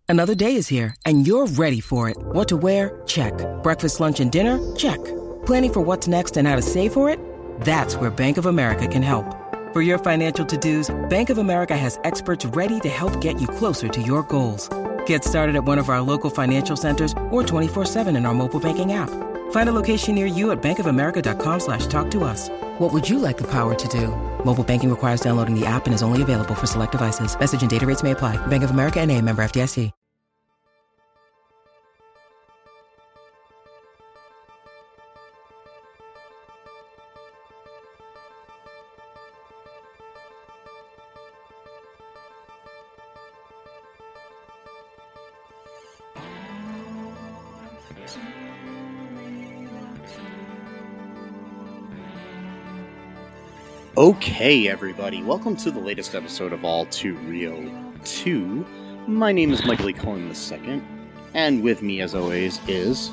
Another day is here, and you're ready for it. What to wear? Check. Breakfast, lunch, and dinner? Check. Planning for what's next and how to save for it? That's where Bank of America can help. For your financial to-dos, Bank of America has experts ready to help get you closer to your goals. Get started at one of our local financial centers or 24/7 in our mobile banking app. Find a location near you at bankofamerica.com/talktous. What would you like the power to do? Mobile banking requires downloading the app and is only available for select devices. Message and data rates may apply. Bank of America N.A., member FDIC. Okay, everybody, welcome to the latest episode of All Too Real 2. My name is Michael E. Cohen II, and with me, as always, is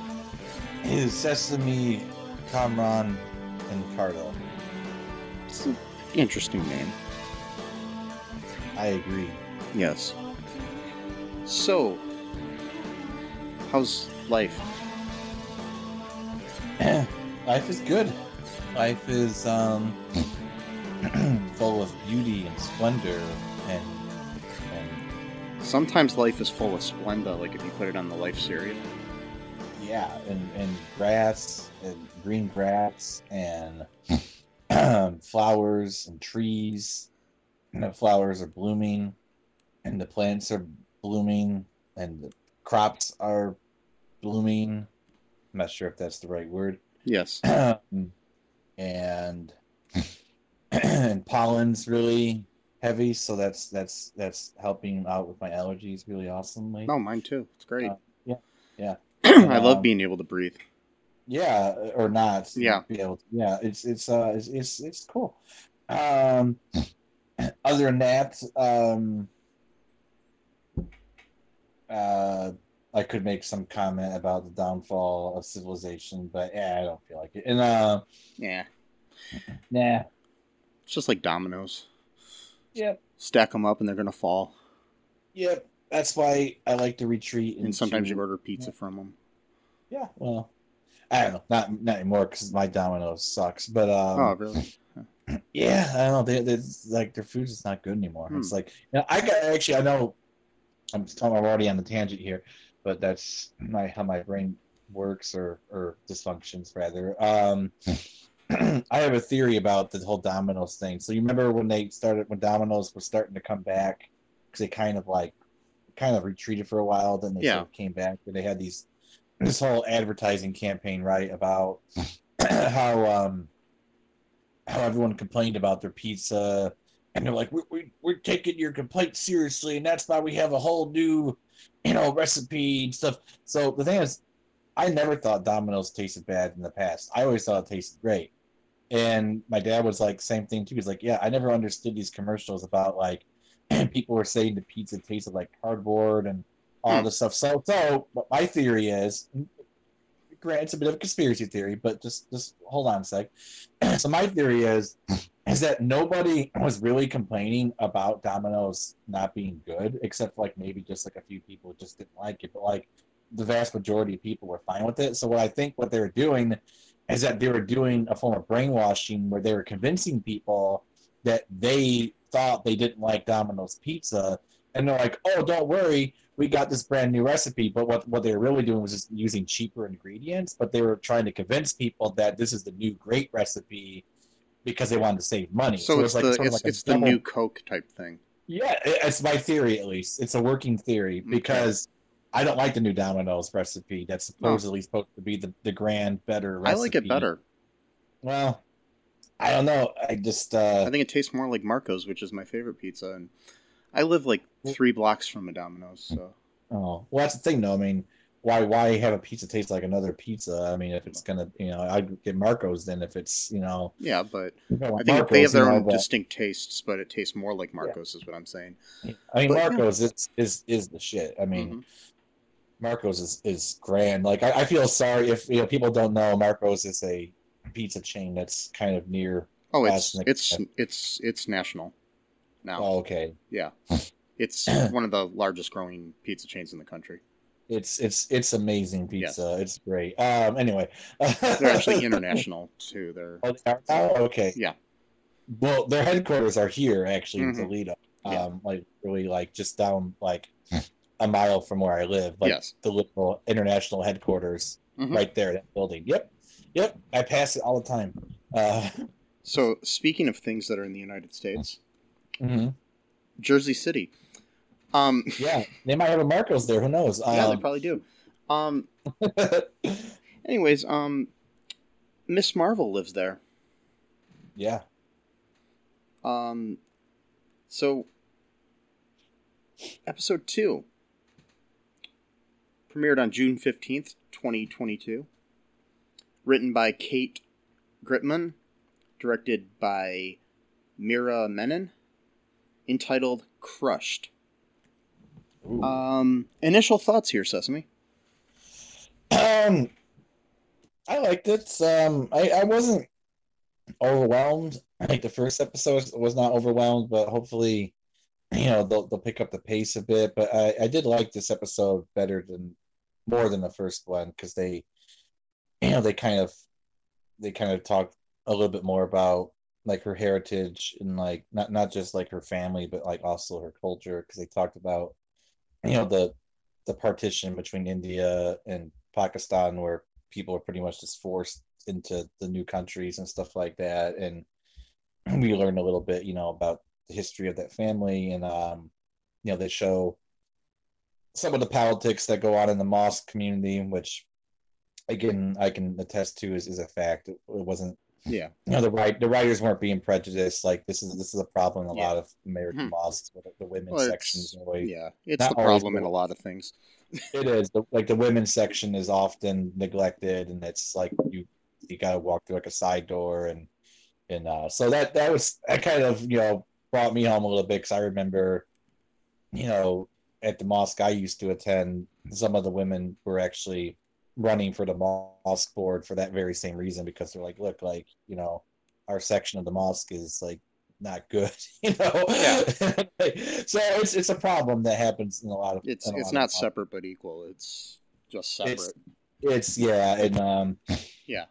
Sesame, Kamran, and Cardo. It's an interesting name. I agree. Yes. So, how's life? Life is good. Life is full of beauty and splendor and Sometimes life is full of Splenda, like if you put it on the Life cereal. yeah, and grass and green grass and flowers and trees, and the flowers are blooming and the plants are blooming and the crops are blooming. I'm not sure if that's the right word. Yes. And pollen's really heavy, so that's helping out with my allergies really awesomely. Oh, mine too. It's great. Yeah. I love being able to breathe. Yeah, or not. Yeah. Be able to, yeah. It's cool. Other than that, I could make some comment about the downfall of civilization, but I don't feel like it. And Yeah. nah. It's just like dominoes. Yep. Stack them up and they're going to fall. Yep. That's why I like to retreat. And sometimes you order pizza from them. Yeah. Well, I don't know. Not anymore because my Domino's sucks. But oh, really? yeah. I don't know. They like their food is not good anymore. It's like I know. I'm already on the tangent here, but that's how my brain works or dysfunctions rather. I have a theory about the whole Domino's thing. So you remember when Domino's was starting to come back because they kind of retreated for a while, then they sort of came back, and they had this whole advertising campaign, right, about how everyone complained about their pizza, and they're like, we're taking your complaint seriously, and that's why we have a whole new, recipe and stuff. So the thing is, I never thought Domino's tasted bad in the past. I always thought it tasted great. And my dad was like, same thing too. He's like, yeah, I never understood these commercials about like people were saying the pizza tasted like cardboard and all this stuff. So but my theory is, granted, it's a bit of a conspiracy theory, but just hold on a sec. So my theory is that nobody was really complaining about Domino's not being good, except for like maybe just like a few people who just didn't like it. But like the vast majority of people were fine with it. So what they were doing is that they were doing a form of brainwashing where they were convincing people that they thought they didn't like Domino's pizza, and they're like, oh, don't worry, we got this brand new recipe. But what they were really doing was just using cheaper ingredients, but they were trying to convince people that this is the new great recipe because they wanted to save money. So it's the new Coke type thing. Yeah, it's my theory, at least. It's a working theory, because I don't like the new Domino's recipe that's supposedly supposed to be the grand, better recipe. I like it better. Well, I don't know. I just... I think it tastes more like Marco's, which is my favorite pizza, and I live like 3 blocks from a Domino's, so... Oh, well, that's the thing, though. I mean, why have a pizza taste like another pizza? I mean, if it's gonna, I'd get Marco's then if it's, Yeah, but I think Marco's, they have their own distinct tastes, but it tastes more like Marco's, is what I'm saying. I mean, Marco's is the shit. I mean, Marco's is grand. Like, I feel sorry if people don't know, Marco's is a pizza chain that's kind of near. Oh, it's national now. Oh, okay. Yeah. It's one of the largest growing pizza chains in the country. It's amazing pizza. Yes. It's great. Anyway, They're actually international too. Oh, they are now? Okay. Yeah. Well, their headquarters are here actually in Mm-hmm. Toledo. Yeah. Like really like just down like a mile from where I live. Like Yes. the little international headquarters right there, that building. Yep. I pass it all the time. So speaking of things that are in the United States, mm-hmm. Jersey City. Yeah, they might have a Marcos there. Who knows? Yeah, they probably do. Anyways, Miss Marvel lives there. Yeah. So episode 2 premiered on June 15th, 2022. Written by Kate Gritman, directed by Mira Menon, entitled Crushed. Initial thoughts here, Sesame. I liked it. I wasn't overwhelmed. I think the first episode was not overwhelmed, but hopefully, they'll pick up the pace a bit. But I did like this episode more than the first one, because they kind of talked a little bit more about like her heritage, and like not just like her family, but like also her culture, because they talked about the partition between India and Pakistan, where people are pretty much just forced into the new countries and stuff like that. And we learned a little bit, about the history of that family. And, they show some of the politics that go on in the mosque community, which, again, I can attest to is a fact. It wasn't, Yeah. the writers weren't being prejudiced. Like this is a problem in a lot of American mosques, with the women's sections. It's the problem in a lot of things. It is the women's section is often neglected, and it's like you got to walk through like a side door, and so that kind of brought me home a little bit, because I remember at the mosque I used to attend, some of the women were actually running for the mosque board for that very same reason, because they're like, look, like our section of the mosque is like not good. Yeah. So it's a problem that happens in a lot of it's not separate but equal. It's just separate. It's yeah. And yeah.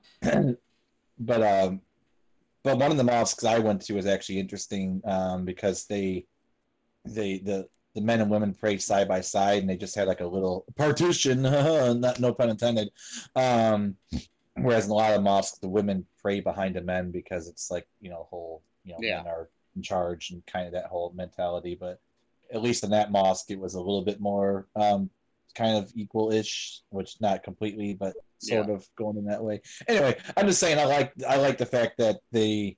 But one of the mosques I went to was actually interesting, because the men and women prayed side by side, and they just had like a little partition, no pun intended. Whereas in a lot of mosques, the women pray behind the men, because it's like whole men are in charge, and kind of that whole mentality. But at least in that mosque, it was a little bit more kind of equal-ish, which not completely, but sort of going in that way. Anyway, I'm just saying I like the fact that they're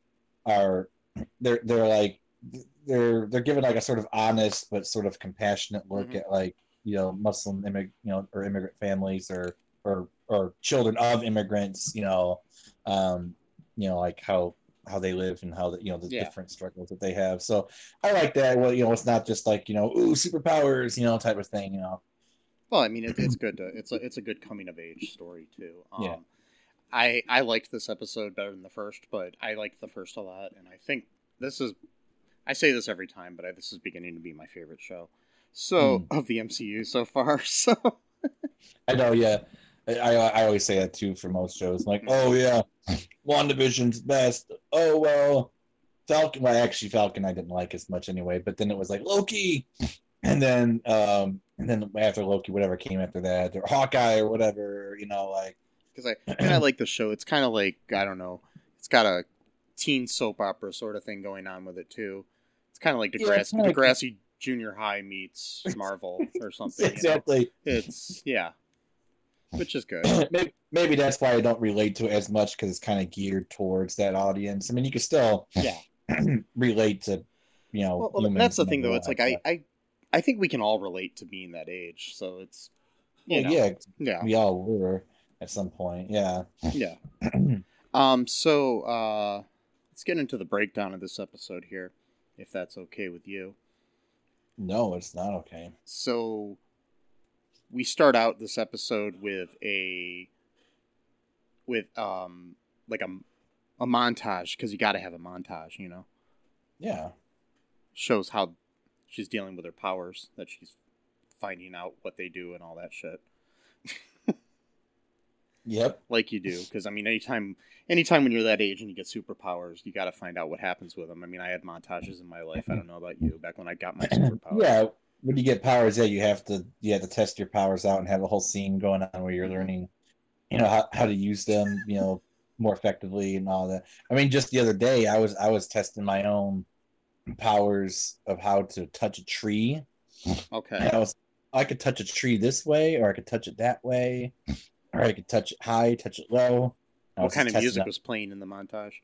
given like a sort of honest but sort of compassionate look at like Muslim or immigrant families, or children of immigrants, like how they live, and how the different struggles that they have. So I like that. Well, it's not just like ooh, superpowers, type of thing. Well, I mean, it's good it's a good coming of age story too. Yeah. I liked this episode better than the first, but I liked the first a lot, and I think I say this every time, but this is beginning to be my favorite show of the MCU so far. So I know, yeah. I always say that too for most shows. Like, oh yeah, WandaVision's best. Oh well, Falcon. Well, actually, Falcon I didn't like as much anyway. But then it was like Loki, and then after Loki, whatever came after that, or Hawkeye or whatever, like. Because I like the show. It's kind of like, I don't know, it's got a teen soap opera sort of thing going on with it too. It's kind of like Degrassi Junior High meets Marvel or something. Exactly. It's which is good. Maybe that's why I don't relate to it as much, because it's kind of geared towards that audience. I mean, you can still relate to Well, that's the thing though. It's like I think we can all relate to being that age. So it's we all were at some point. Yeah. So let's get into the breakdown of this episode here, if that's okay with you. No, it's not okay. So we start out this episode with like a montage, because you got to have a montage, Yeah. Shows she's dealing with her powers, that she's finding out what they do and all that shit. Yep. Like you do, because I mean, anytime when you're that age and you get superpowers, you got to find out what happens with them. I mean, I had montages in my life. I don't know about you. Back when I got my superpowers. Yeah, when you get powers, yeah, you have to test your powers out and have a whole scene going on where you're learning, how to use them, more effectively and all that. I mean, just the other day, I was testing my own powers of how to touch a tree. Okay. And I could touch a tree this way, or I could touch it that way. Or I could touch it high, touch it low. What kind of music was playing in the montage?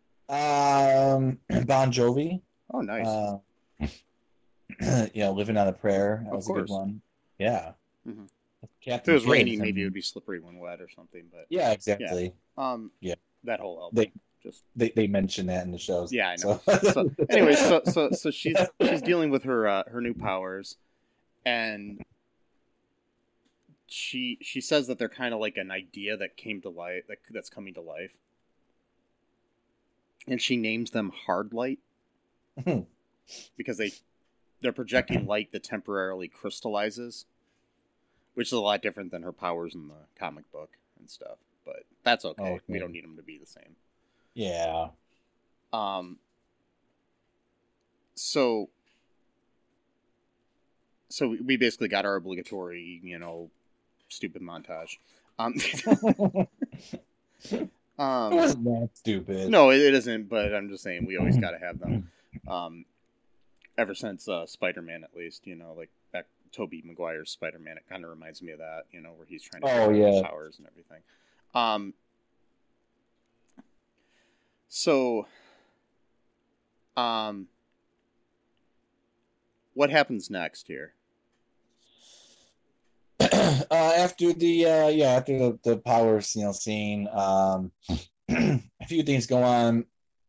Bon Jovi. Oh, nice. Living on a Prayer. That of was course. A good one. Yeah. Mm-hmm. If it was raining, maybe it would be slippery when wet or something. But yeah, exactly. Yeah. That whole album. They mention that in the shows. Yeah, I know. So anyway, so she's dealing with her new powers, and she says that they're kind of like an idea that came to life, that's coming to life, and she names them hard light because they're projecting light that temporarily crystallizes, which is a lot different than her powers in the comic book and stuff. But that's okay. Okay. We don't need them to be the same. Yeah. So we basically got our obligatory, stupid montage. It wasn't that stupid. No, it isn't. But I'm just saying we always got to have them. Ever since Spider-Man, at least, like back Tobey Maguire's Spider-Man, it kind of reminds me of that, where he's trying to figure out his powers and everything. What happens next here? After the powers, scene, a few things go on.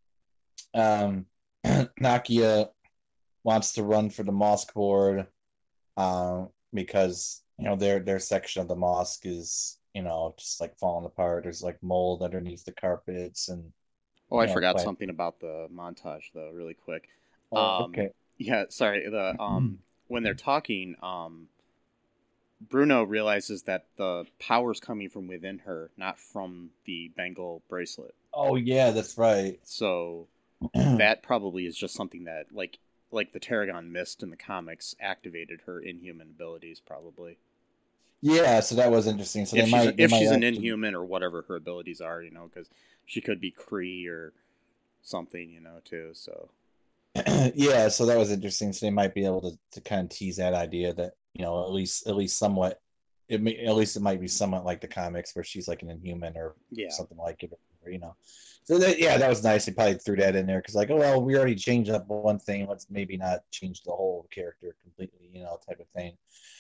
Nakia wants to run for the mosque board, because their section of the mosque is just like falling apart. There's like mold underneath the carpets, and I forgot something about the montage though, really quick. Okay. Yeah, sorry. When they're talking, Bruno realizes that the power's coming from within her, not from the bangle bracelet. Oh yeah, that's right. So that probably is just something that, like the Tarragon Mist in the comics, activated her inhuman abilities, probably. Yeah, so that was interesting. So if she's an inhuman or whatever her abilities are, because she could be Kree or something, too. So yeah, so that was interesting. So they might be able to kind of tease that idea that at least somewhat, at least it might be somewhat like the comics where she's like an inhuman or something like it, So that was nice. They probably threw that in there because we already changed up one thing. Let's maybe not change the whole character completely, type of thing.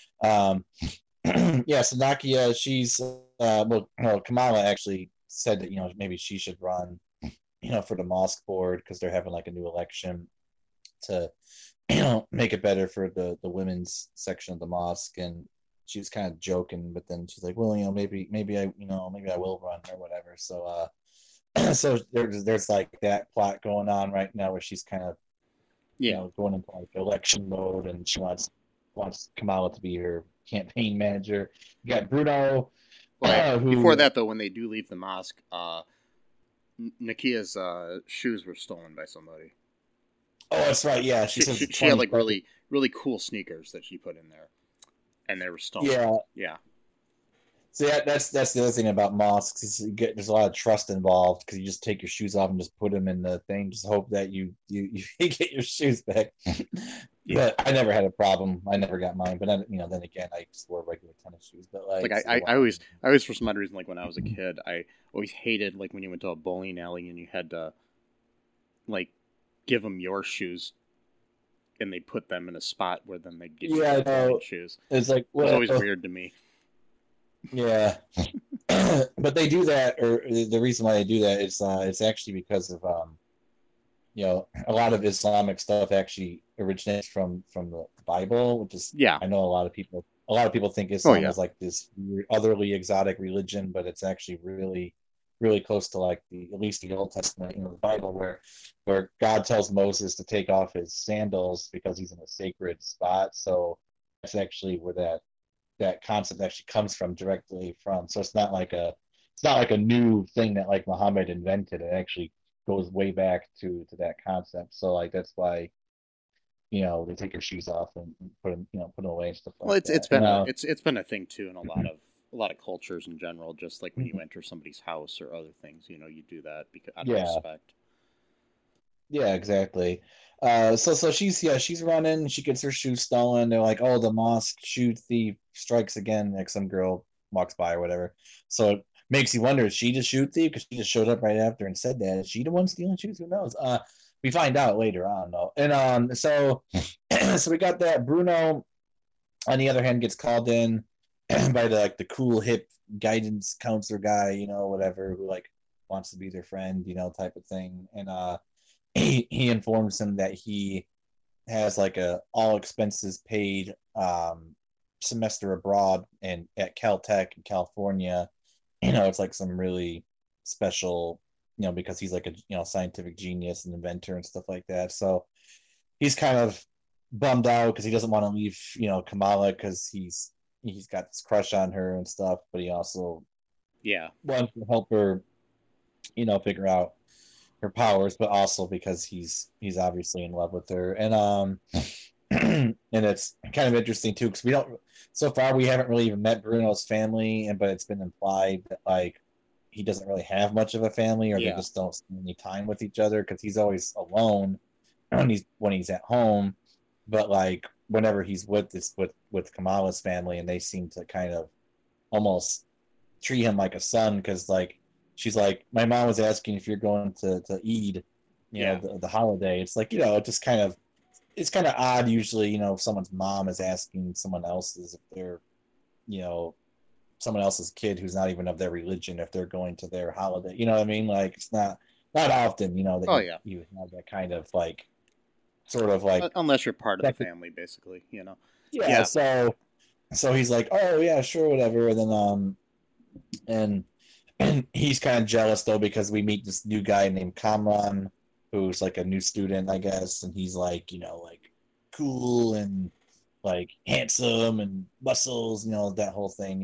So Nakia, she's Kamala actually said that maybe she should run for the mosque board because they're having like a new election to make it better for the women's section of the mosque. And she was kind of joking, but then she's like, well, maybe I will run or whatever. So so there's like that plot going on right now where she's kind of going into like election mode, and she wants Kamala to be her campaign manager. You got Bruno. Before that, though, when they do leave the mosque, Nakia's shoes were stolen by somebody. Oh, that's right. Yeah, she had like really, really cool sneakers that she put in there, and they were stolen. Yeah. So that's the other thing about mosques is there's a lot of trust involved because you just take your shoes off and just put them in the thing. Just hope that you get your shoes back. But I never had a problem. I never got mine. But then again, I just wore regular tennis shoes. But I always for some odd reason, like when I was a kid, I always hated like when you went to a bowling alley and you had to like give them your shoes, and they put them in a spot where then they give you their shoes. It's like it was always weird to me. Yeah, but they do that, or the reason why they do that is it's actually because of a lot of Islamic stuff actually originates from the Bible, which is I know a lot of people think Islam is like this otherly exotic religion, but it's actually really really close to like at least the Old Testament, the Bible, where God tells Moses to take off his sandals because he's in a sacred spot. So that's actually where that concept actually comes from, directly from. So it's not like a new thing that like Muhammad invented. It actually goes way back to that concept. So like that's why they take your shoes off and put them away and stuff Well, like it's that. been it's been a thing too in a lot of cultures in general. Just like when you enter somebody's house or other things, you do that because out of Yeah, respect. yeah, exactly. So she's running. She gets her shoes stolen. They're like, oh, the mosque shoe thief strikes again. Like some girl walks by or whatever. So it makes you wonder: is she the shoe thief? Because she just showed up right after and said that. Is she the one stealing shoes? Who knows? We find out later on though. And so so we got that. Bruno, on the other hand, gets called in by the cool hip guidance counselor guy, whatever, who like wants to be their friend, type of thing. And he informs him that he has like a all expenses paid semester abroad and at Caltech in California. It's like some really special, because he's like a scientific genius and inventor and stuff like that. So he's kind of bummed out because he doesn't want to leave, Kamala, because he's got this crush on her and stuff, but he also Yeah, wants to help her, figure out her powers, but also because he's obviously in love with her. And and it's kind of interesting too, because so far we haven't really even met Bruno's family, but it's been implied that like he doesn't really have much of a family, or they yeah, just don't spend any time with each other because he's always alone when he's at home. But like whenever he's with Kamala's family, and they seem to kind of almost treat him like a son, because like she's like, my mom was asking if you're going to Eid, yeah. the holiday. It's like, it's kind of odd usually, if someone's mom is asking someone else's, if they're, you know, someone else's kid who's not even of their religion, if they're going to their holiday. You know what I mean? Like it's not often, that Oh you yeah. you have that kind of like sort of like Unless you're part of the that. family, basically. Yeah, Yeah, so he's like, oh yeah, sure, whatever. And then and he's kind of jealous though, because we meet this new guy named Kamran, who's like a new student, I guess, and he's like, like cool and like handsome and muscles, that whole thing,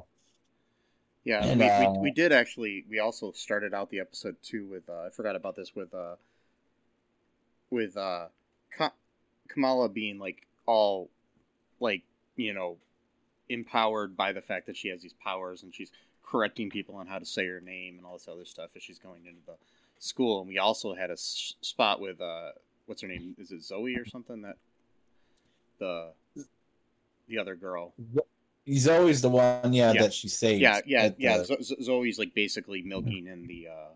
yeah. and We did actually. We also started out the episode too with. I forgot about this with Kamala being like all like you know empowered by the fact that she has these powers and she's correcting people on how to say her name and all this other stuff as she's going into the school. And we also had a spot with what's her name? Is it Zoe or something? That the other girl. he's always the one, yeah, Yeah, that she saves yeah. Zoe's like basically milking in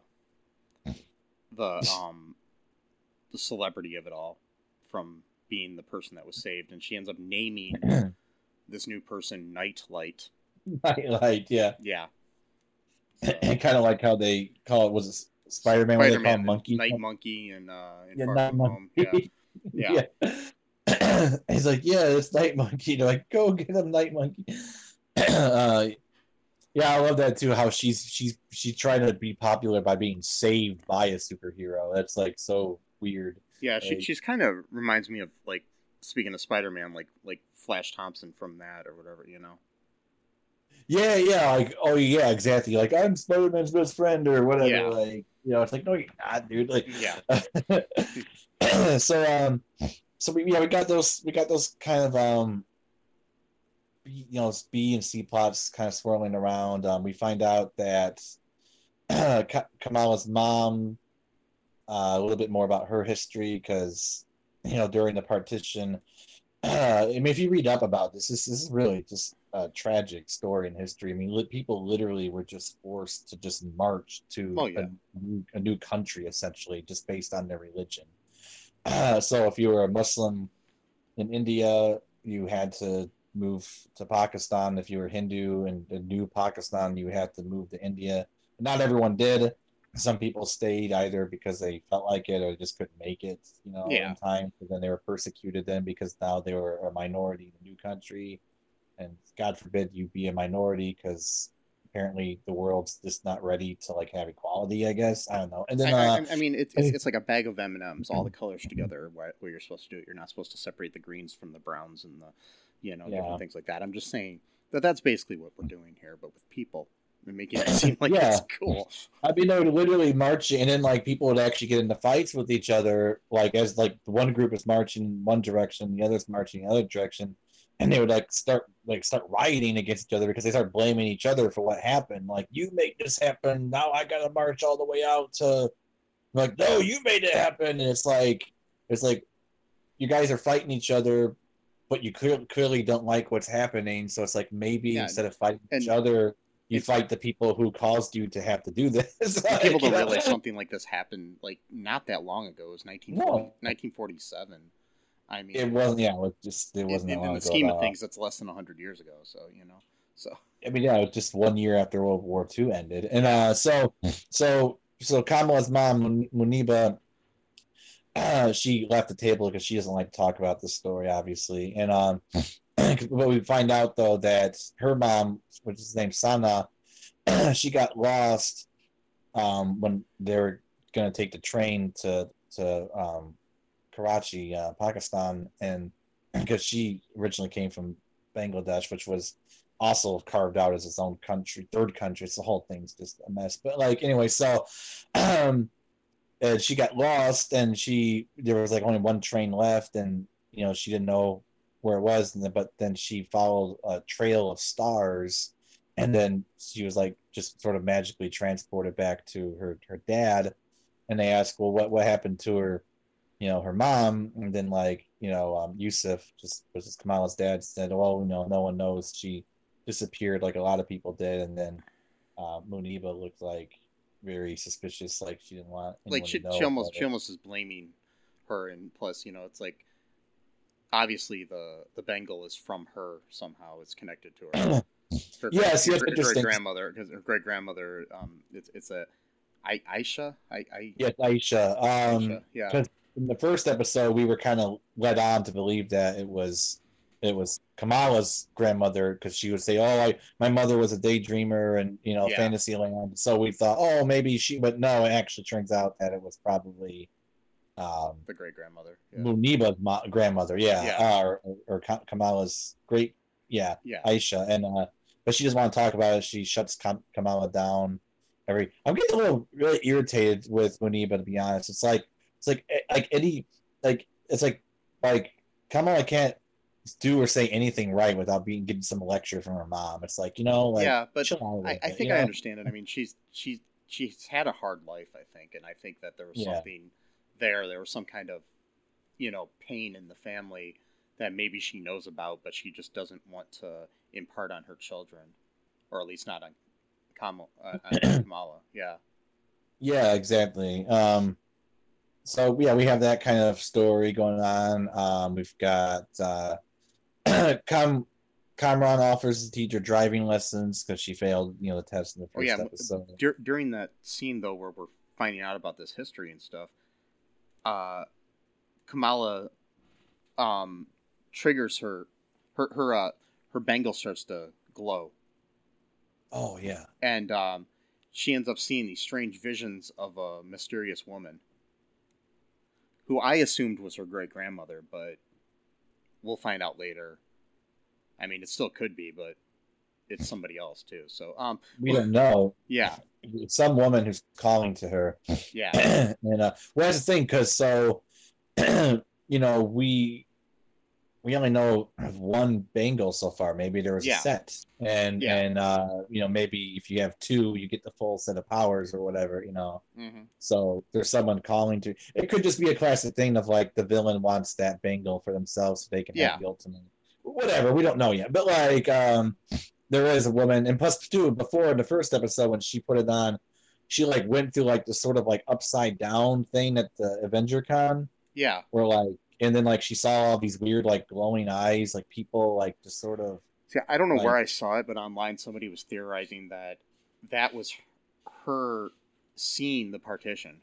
the the celebrity of it all from being the person that was saved, and she ends up naming this new person Nightlight. Nightlight, yeah. Yeah. So, And kind of like how they call it, was it Spider-Man, what they call him, Monkey? Night Monkey, and in Yeah, Far Night From Home. Yeah, Monkey. yeah, He's like, yeah, it's Night Monkey. They're like, go get him, Night Monkey. uh, yeah, I love that too. How she's trying to be popular by being saved by a superhero. That's like so weird. yeah. Like, She's kind of reminds me of like speaking of Spider-Man, like Flash Thompson from that or whatever. yeah, like, oh yeah, exactly. Like, I'm Spider-Man's best friend or whatever. Yeah, Like, it's like, no, you're not, dude. Like, yeah, so we got those kind of B and C plots kind of swirling around. We find out that Kamala's mom, a little bit more about her history, because during the partition, I mean, if you read up about this is really just a tragic story in history. I mean, people literally were just forced to just march to oh yeah, a new country, essentially, just based on their religion. So if you were a Muslim in India, you had to move to Pakistan. If you were Hindu and New Pakistan, you had to move to India. Not everyone did. Some people stayed either because they felt like it or just couldn't make it, yeah, in time. But then they were persecuted then, because now they were a minority in a new country. And God forbid you be a minority, because apparently the world's just not ready to like have equality. I guess I don't know. And then I mean, it's like a bag of M&Ms, all the colors together. What you're supposed to do, you're not supposed to separate the greens from the browns and the, different things like that. I'm just saying that's basically what we're doing here, but with people and making it seem like it's cool. I mean, they would literally march, and then like people would actually get into fights with each other. Like as like one group is marching one direction, the other's marching the other direction, and they would start rioting against each other because they start blaming each other for what happened. Like, you made this happen, now I gotta march all the way out to, like, no, you made it happen. And it's like you guys are fighting each other, but you clearly don't like what's happening. So it's like, maybe instead of fighting each other, you fight the people who caused you to have to do this. Like, people don't realize something like this happened like not that long ago. It was 1947. I mean, it wasn't. Yeah, it wasn't. In the scheme of things, that's less than 100 years ago. So I mean, yeah, it was just 1 year after World War II ended, and so Kamala's mom, Muniba, she left the table because she doesn't like to talk about the story, obviously, and but we find out though that her mom, which is named Sana, she got lost when they were going to take the train to Karachi, Pakistan, and because she originally came from Bangladesh, which was also carved out as its own country, third country. It's the whole thing's just a mess. But like anyway, so and she got lost, and there was like only one train left, and she didn't know where it was, but then she followed a trail of stars, and then she was like just sort of magically transported back to her dad, and they asked, well, what happened to her, her mom, and then Yusuf, which is Kamala's dad, said, well, no one knows, she disappeared like a lot of people did, and then Muniba looked like very suspicious, like she didn't want anyone to know. She almost is blaming her, and plus, it's like obviously the Bengal is from her somehow. It's connected to her. Her great grandmother, because her great grandmother, it's a Aisha. Yes, Aisha. Aisha, yeah. Because in the first episode, we were kind of led on to believe that it was Kamala's grandmother, because she would say, "Oh, my mother was a daydreamer and fantasy land." So we thought, oh, maybe she, but no, it actually turns out that it was probably the great grandmother, Muniba's grandmother, or Kamala's great, Aisha, and but she doesn't want to talk about it. She shuts Kamala down. I'm getting a little really irritated with Muniba, to be honest. It's like Kamala can't do or say anything right without getting some lecture from her mom. It's like, but I think I understand it. I mean, she's had a hard life, I think, and I think that there was something there was some kind of pain in the family that maybe she knows about, but she just doesn't want to impart on her children, or at least not on Kamala. Yeah, exactly. So we have that kind of story going on. We've got Kamran offers the teacher driving lessons because she failed the test in the first episode. During that scene though, where we're finding out about this history and stuff, Kamala triggers her bangle starts to glow. Oh yeah. And she ends up seeing these strange visions of a mysterious woman who I assumed was her great grandmother, but we'll find out later. I mean, it still could be, but it's somebody else too. So we don't know. Yeah. It's some woman who's calling to her. Yeah. And well, that's the thing, because we only know of one bangle so far. Maybe there was a set, and maybe if you have two, you get the full set of powers or whatever. Mm-hmm. So there's someone calling to. It could just be a classic thing of like the villain wants that bangle for themselves so they can have the ultimate. Whatever, we don't know yet, but there is a woman, and plus too, before in the first episode when she put it on, she went through the sort of upside down thing at the Avenger Con. Yeah. Where and then she saw all these weird glowing eyes, people just sort of. See, I don't know where I saw it, but online somebody was theorizing that was her seeing the partition.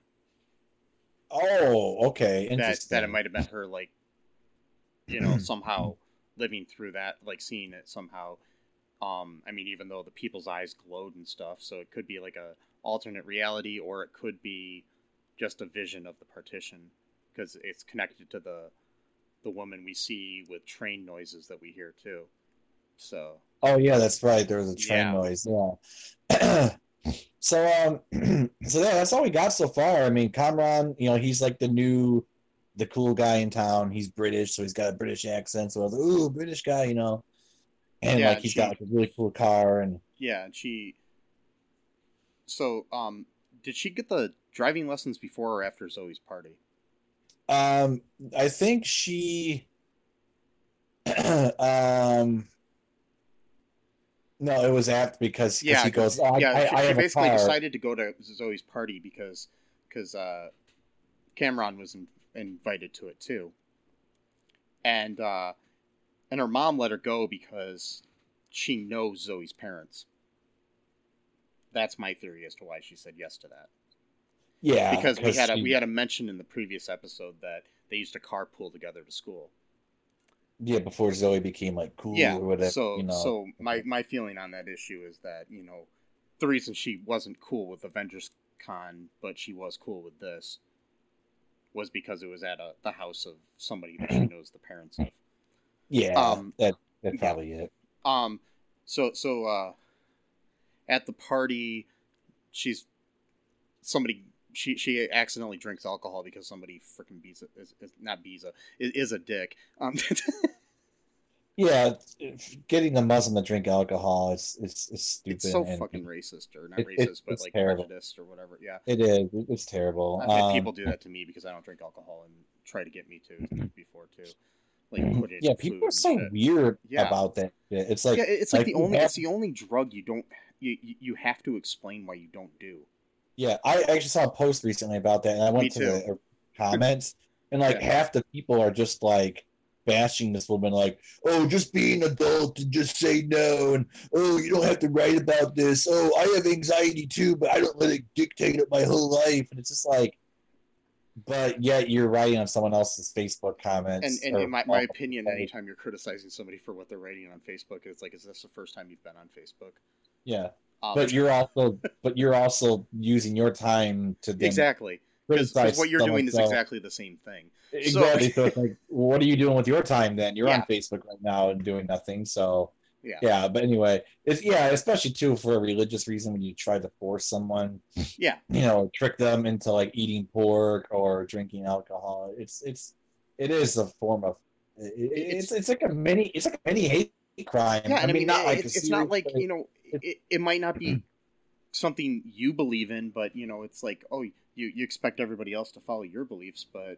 Oh, okay, interesting. That it might have been her somehow living through that, seeing it somehow, I mean, even though the people's eyes glowed and stuff, so it could be like a alternate reality, or it could be just a vision of the partition, because it's connected to the woman we see with train noises that we hear too. So. Oh yeah, that's right. There was a train noise. Yeah. So so yeah, that's all we got so far. I mean, Kamran, he's like the cool guy in town. He's British, so he's got a British accent. So I was like, ooh, British guy, and like he's got like a really cool car and and she. So did she get the driving lessons before or after Zoe's party? I think she no, it was after because he goes, oh, I she basically car. decided to go to Zoe's party because Cameron was invited to it too, and her mom let her go because she knows Zoe's parents. That's my theory as to why she said yes to that. Yeah, because we had a mention in the previous episode that they used to carpool together to school. Yeah, before Zoe became like cool or whatever. So my feeling on that issue is that, the reason she wasn't cool with Avengers Con, but she was cool with this, was because it was at the house of somebody that she knows the parents of. Yeah, that's probably it. So at the party, she accidentally drinks alcohol because somebody freaking is a dick. Yeah, getting the Muslim to drink alcohol is stupid. It's so fucking racist, or not racist, but like terrible. Prejudiced or whatever. Yeah, it is. It's terrible. I've had people do that to me because I don't drink alcohol and try to get me to before too. Like put it. Yeah, people are so weird about that. It's like it's like it's the only drug you have to explain why you don't do. Yeah, I actually saw a post recently about that, and I went to the comments, and like half the people are just like bashing this woman, like, oh, just be an adult and just say no, and oh, you don't have to write about this. Oh, I have anxiety too, but I don't let it dictate it my whole life. And it's just like, but yet you're writing on someone else's Facebook comments. And in my opinion, anytime you're criticizing somebody for what they're writing on Facebook, it's like, is this the first time you've been on Facebook? Yeah. But you're also using your time to then exactly, because what you're doing is exactly the same thing. Exactly. So it's like, what are you doing with your time then? You're on Facebook right now and doing nothing. So yeah. But anyway, it's especially too for a religious reason when you try to force someone. Yeah. Trick them into like eating pork or drinking alcohol. It is a form of it's like a mini hate crime. Yeah, and I mean not like it's not like it might not be something you believe in, but it's like, oh, you expect everybody else to follow your beliefs, but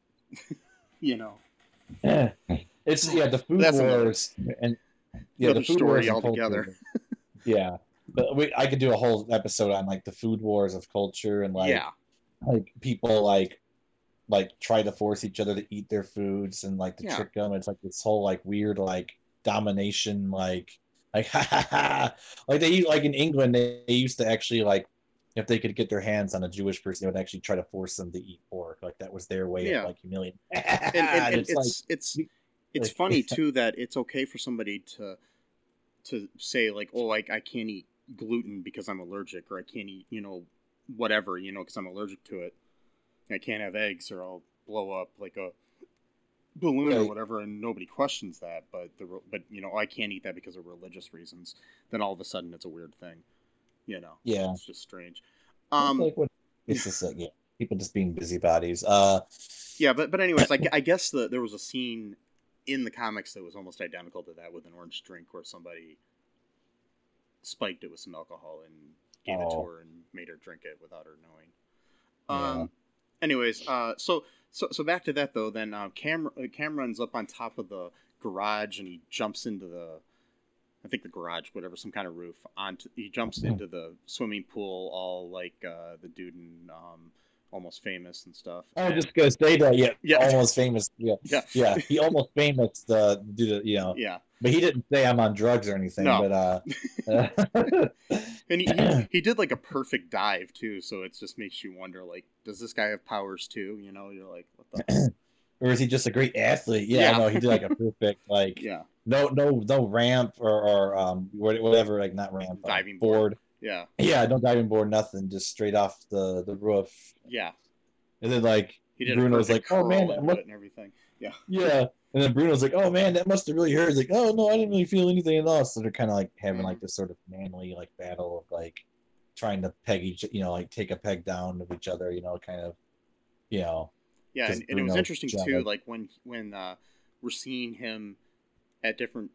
yeah, it's the food wars and the food story altogether. Yeah, but I could do a whole episode on like the food wars of culture and like people like try to force each other to eat their foods and like to trick them. It's like this whole like weird like domination like like they like in England they used to actually like if they could get their hands on a Jewish person they would actually try to force them to eat pork, like that was their way of like humiliating. and it's funny too that it's okay for somebody to say like, oh, I can't eat gluten because I'm allergic, or I can't eat whatever because I'm allergic to it. I can't have eggs or I'll blow up like a balloon or whatever, and nobody questions that. But I can't eat that because of religious reasons. Then all of a sudden it's a weird thing. It's just strange. It's just like people just being busybodies. But anyways, I guess there was a scene in the comics that was almost identical to that with an orange drink where somebody spiked it with some alcohol and gave it to her and made her drink it without her knowing. Anyways, so back to that though. Then Cameron's up on top of the garage and he jumps into the garage, whatever, some kind of roof. He jumps into the swimming pool, all like the dude in Almost Famous and stuff. I was just gonna say that, Almost Famous, yeah. He Almost Famous, the dude, Yeah. But he didn't say I'm on drugs or anything. No. But and he did like a perfect dive too, so it just makes you wonder, like, does this guy have powers too? You're like, what the? Or is he just a great athlete? Yeah, no, he did like a perfect like. Yeah. no ramp or whatever, like not ramp, diving board. board. Yeah. Yeah, no diving board, nothing, just straight off the roof. Yeah. And then like He did Bruno's a like, perfect oh man, curl into it and everything. Yeah. yeah. And then Bruno's like, oh man, that must have really hurt. He's like, oh no, I didn't really feel anything at all. So they're kind of like having like this sort of manly like battle of like trying to peg each, like take a peg down of each other, kind of, you know. Yeah, Because and it was Bruno's interesting too, jealous. like when we're seeing him at different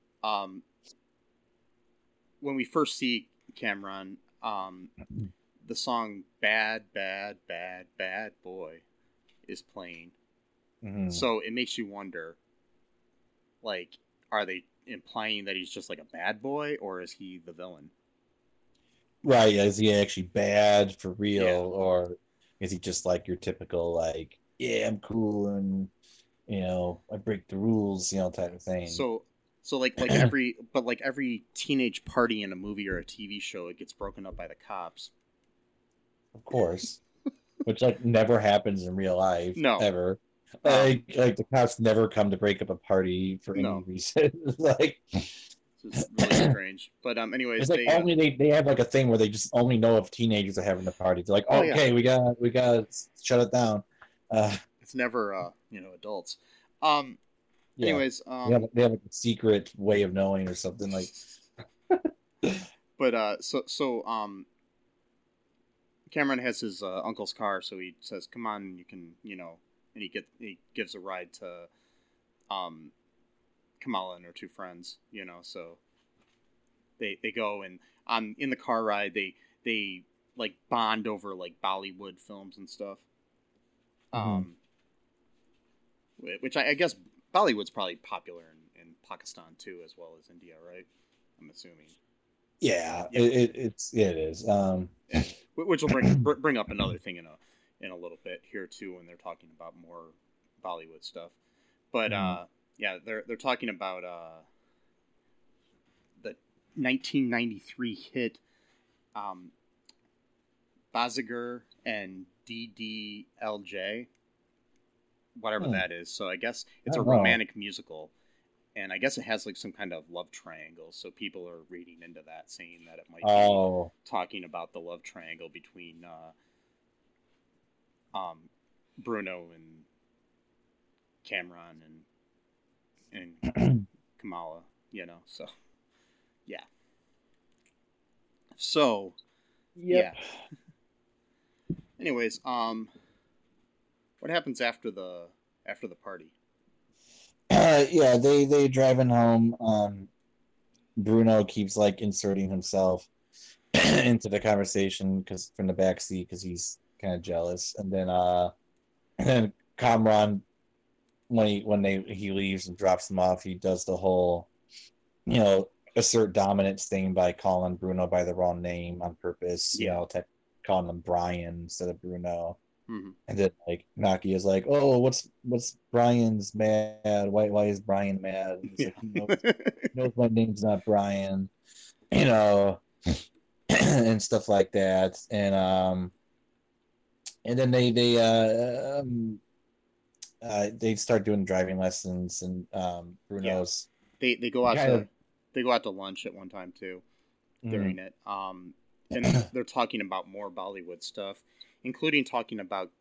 when we first see Cameron, the song "Bad, Bad, Bad, Bad Boy" is playing. Mhm. So it makes you wonder, like, are they implying that he's just like a bad boy, or is he the villain? Right? Is he actually bad for real, Yeah. or is he just like your typical like, yeah, I'm cool and I break the rules, type of thing. So, like every teenage party in a movie or a TV show, it gets broken up by the cops. Of course, which like never happens in real life, No. ever. Like the cops never come to break up a party for any No. reason. Like It's just really strange. But anyways, it's like they only they have like a thing where they just only know if teenagers are having a party. They're like, oh yeah, okay, we got shut it down. it's never adults. Um, Yeah, anyways, they have like a secret way of knowing or something like. but Cameron has his uncle's car, so he says, "Come on, you can," and he gives a ride to Kamala and her two friends, so they go and in the car ride they like bond over like Bollywood films and stuff. Mhm. Which I guess Bollywood's probably popular in Pakistan too, as well as India, right? I'm assuming. Yeah, Yeah. it is. Which will bring up another thing in a little bit here too when they're talking about more Bollywood stuff. But yeah, they're talking about the 1993 hit Bazigar and DDLJ, whatever that is. So I guess it's a romantic musical, and I guess it has like some kind of love triangle. So people are reading into that, saying that it might be talking about the love triangle between Bruno and Cameron and Kamala. So yeah. So Yep. yeah. Anyways, what happens after the party? Yeah, they driving home. Bruno keeps like inserting himself into the conversation because from the back seat because he's kind of jealous, and then Kamran when he leaves and drops him off, he does the whole assert dominance thing by calling Bruno by the wrong name on purpose. Yeah. Calling him Brian instead of Bruno. Mm-hmm. And then like Naki is like, oh, what's Brian's mad? Why is Brian mad? And he's like, he knows my name's not Brian, and stuff like that. And then they start doing driving lessons, and Bruno's they go out to lunch at one time too during it. And they're talking about more Bollywood stuff, including talking about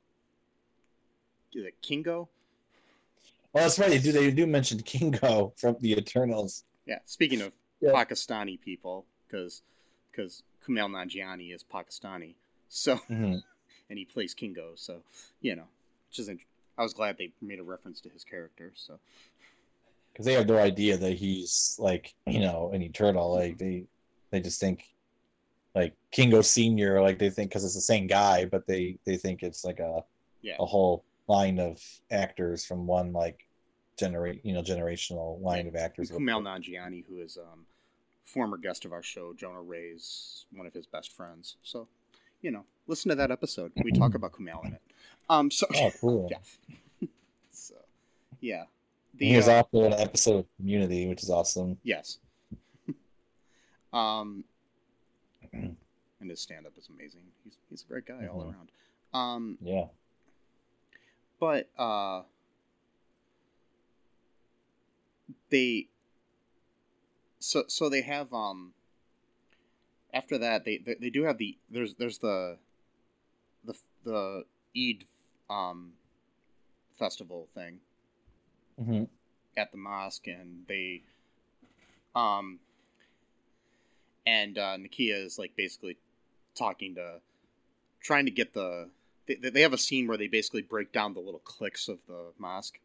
Kingo. Oh, that's right. They do mention Kingo from the Eternals. Yeah. Speaking of Pakistani people, because Kumail Nanjiani is Pakistani, so and he plays Kingo, so which is I was glad they made a reference to his character. So because they have no idea that he's like an Eternal. Like they just think like Kingo Senior. Like they think because it's the same guy, but they think it's like a whole line of actors from one like generational line of actors. Kumail Nanjiani, who is former guest of our show, Jonah Ray's one of his best friends. So listen to that episode. We talk about Kumail in it. So oh, cool. Yeah. So yeah. He was also in an episode of Community, which is awesome. Yes. And his stand-up is amazing. He's a great guy all around. Yeah. But they so they have after that they do have there's the Eid festival thing at the mosque, and they Nakia is like basically trying to get they have a scene where they basically break down the little cliques of the mosque.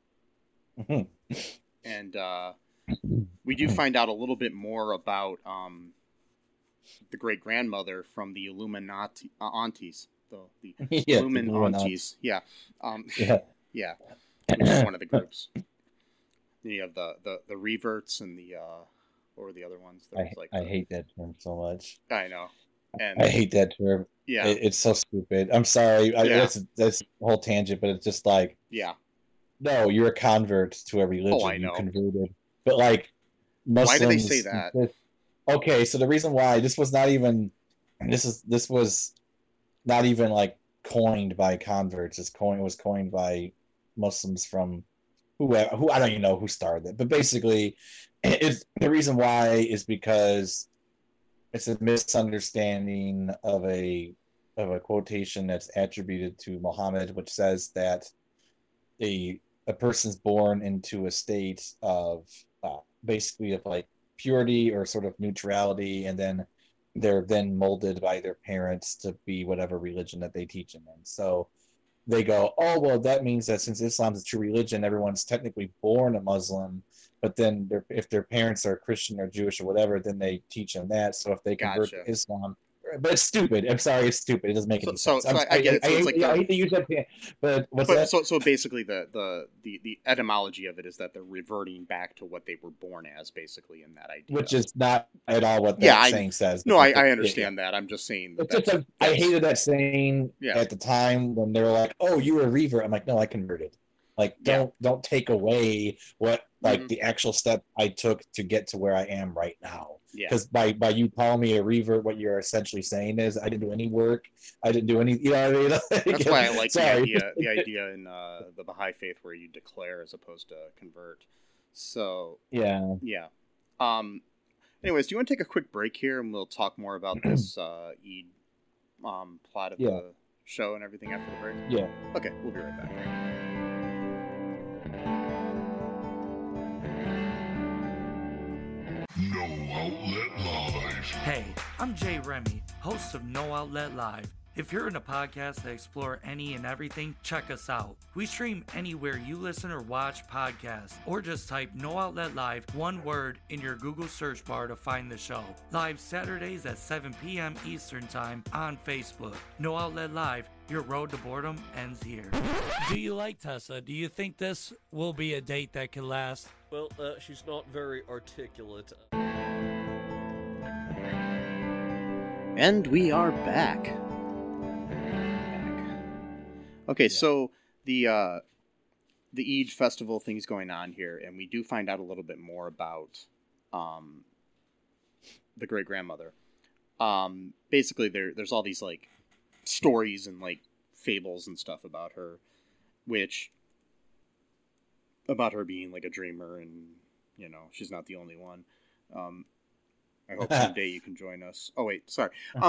And we do find out a little bit more about the great grandmother from the Illuminati aunties, the Illuminantes. Yeah. Yeah. Which is one of the groups. You have the reverts and the what were the other ones? I hate that term so much. I know. And I hate that term. Yeah. It's so stupid. I'm sorry. That's a whole tangent, but it's just like, no, you're a convert to a religion. Oh, I know. You converted. But like Muslims, why do they say that? Okay, so the reason why this was not even like coined by converts. It was coined by Muslims from who I don't even know who started it. But basically, the reason why is because it's a misunderstanding of a quotation that's attributed to Muhammad, which says that a person's born into a state of basically of like purity or sort of neutrality, and then they're then molded by their parents to be whatever religion that they teach them in. So they go, oh, well, that means that since Islam's a true religion, everyone's technically born a Muslim, but then if their parents are Christian or Jewish or whatever, then they teach them that. So if they convert to Islam, but it's stupid. I'm sorry, it's stupid. It doesn't make any sense. I get it. I hate to use that, but what's that? So basically, the etymology of it is that they're reverting back to what they were born as, basically, in that idea. Which is not at all what that saying says. No, I understand that. I'm just saying that I hated that saying at the time when they were like, "Oh, you were a revert." I'm like, "No, I converted." Like, don't take away what the actual step I took to get to where I am right now. Because by you calling me a revert, what you're essentially saying is I didn't do any work. I didn't do any. You know what I mean? That's why I like the idea in the Baha'i faith where you declare as opposed to convert. So yeah. Anyways, do you want to take a quick break here and we'll talk more about this Eid plot of the show and everything after the break? Yeah. Okay, we'll be right back. No Outlet Live. Hey, I'm Jay Remy, host of No Outlet Live. If you're in a podcast that explore any and everything, check us out. We stream anywhere you listen or watch podcasts, or just type No Outlet Live, one word, in your Google search bar to find the show. Live Saturdays at 7 p.m. Eastern Time on Facebook. No Outlet Live, your road to boredom ends here. Do you like Tessa? Do you think this will be a date that can last? Well, she's not very articulate. And we are back. Okay, so the Eid festival thing's going on here, and we do find out a little bit more about the great grandmother. Basically, there's all these like stories and like fables and stuff about her, about her being like a dreamer, and you know she's not the only one. I hope someday you can join us. Oh wait, sorry.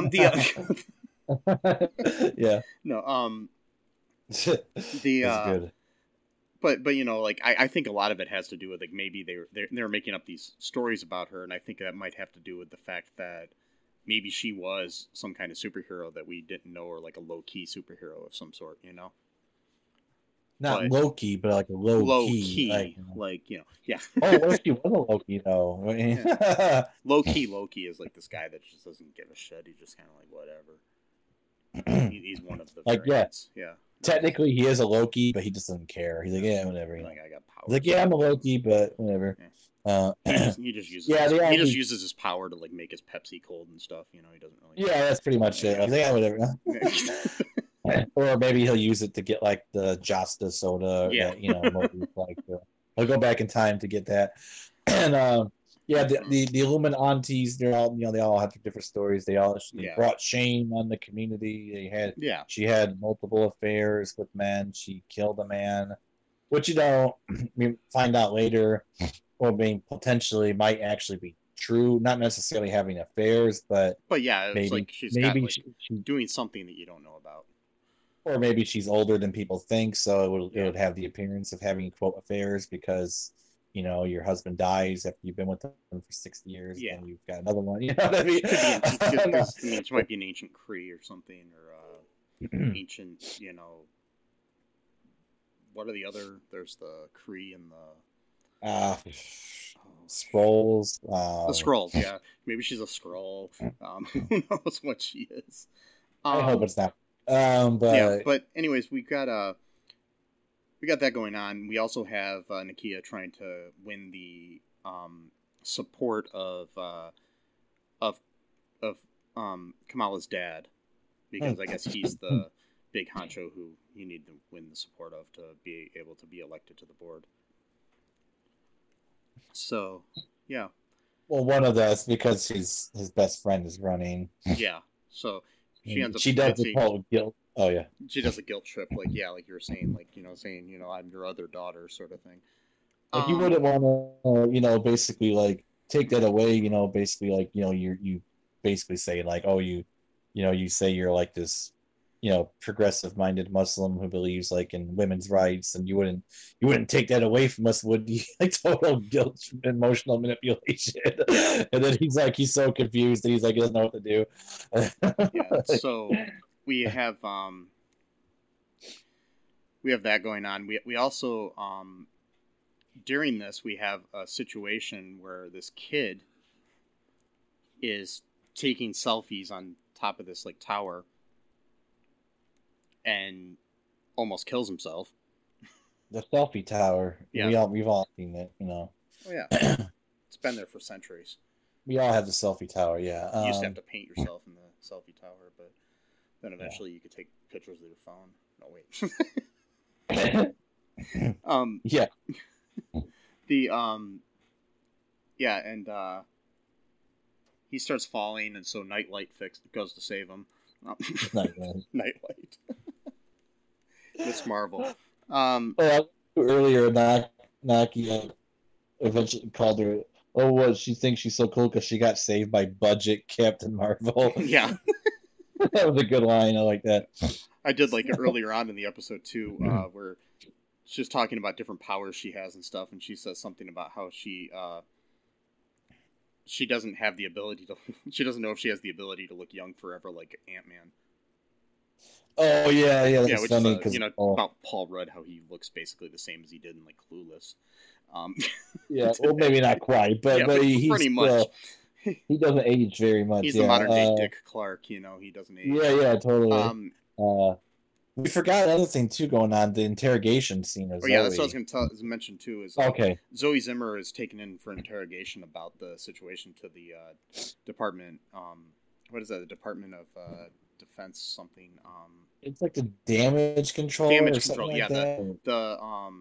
Yeah. No. Good. But you know, like I think a lot of it has to do with like maybe they're making up these stories about her, and I think that might have to do with the fact that maybe she was some kind of superhero that we didn't know, or like a low key superhero of some sort, you know. Not Loki, but like a low key. Like you know, yeah. Oh, what if she was a Loki though? Yeah. Loki is like this guy that just doesn't give a shit. He's just kind of like whatever. He's one of the variants. Yeah. Technically, he is a Loki, but he just doesn't care. He's like, yeah, whatever. Like I got power. He's like, yeah, I'm a Loki, but whatever. Yeah. He just uses his power to like make his Pepsi cold and stuff. You know, he doesn't really. Yeah, that's pretty much it. Like, yeah, whatever. Or maybe he'll use it to get like the Josta soda. Yeah. That, you know, like he'll go back in time to get that. And the Illuminantes, they all have different stories. They brought shame on the community. She had multiple affairs with men. She killed a man, which we find out later, or potentially might actually be true, not necessarily having affairs, but yeah, it's maybe like she's maybe got like doing something that you don't know about. or maybe she's older than people think, so it Yeah. would have the appearance of having quote affairs because your husband dies after you've been with them for 60 years, Yeah. and you've got another one. You know what I mean? Could be because I mean, she might be an ancient Cree or something, or ancient, what are the other? There's the Cree and the Scrolls. the Skrulls. Yeah, maybe she's a Skrull. Who knows what she is? I hope it's not. But yeah, but anyways, we got that going on. We also have Nakia trying to win the support of Kamala's dad, because I guess he's the big honcho who you need to win the support of to be able to be elected to the board. So, yeah. Well, one of those because his best friend is running. Yeah. So she ends up. She does the whole guilt. Oh yeah. She does a guilt trip, like you were saying, like saying I'm your other daughter, sort of thing. Like you wouldn't want to, basically like take that away. Basically like you basically say like, oh you say you're like this, progressive minded Muslim who believes like in women's rights, and you wouldn't take that away from us, would you? Like total guilt, emotional manipulation. And then he's so confused that he's like he doesn't know what to do. Yeah. So we have that going on. We also during this we have a situation where this kid is taking selfies on top of this like tower and almost kills himself. The selfie tower. Yeah. We've all seen it, Oh yeah. It's been there for centuries. We all have the selfie tower, yeah. You used to have to paint yourself in the selfie tower, but then eventually you could take pictures with your phone. No wait. Yeah. The yeah, and he starts falling, and so Nightlight goes to save him. Nightlight. Miss Marvel. Earlier, Nakia eventually called her. Oh, what? She thinks she's so cool because she got saved by budget Captain Marvel. Yeah. That was a good line. I like that. I did like it earlier on in the episode too, where she's talking about different powers she has and stuff, and she says something about how she doesn't have the ability to. She doesn't know if she has the ability to look young forever like Ant-Man. Oh yeah, that's which funny is about Paul Rudd, how he looks basically the same as he did in like Clueless. Yeah, well, maybe not quite, but he's pretty much. He doesn't age very much. He's the modern day Dick Clark. He doesn't age. Yeah, totally. We forgot another thing too going on, the interrogation scene of Zoe. Yeah, that's what I was going to mention too. Is okay. Zoe Zimmer is taken in for interrogation about the situation to the department. What is that? The Department of Defense something. It's like the damage control. Damage or control. Like yeah, that. the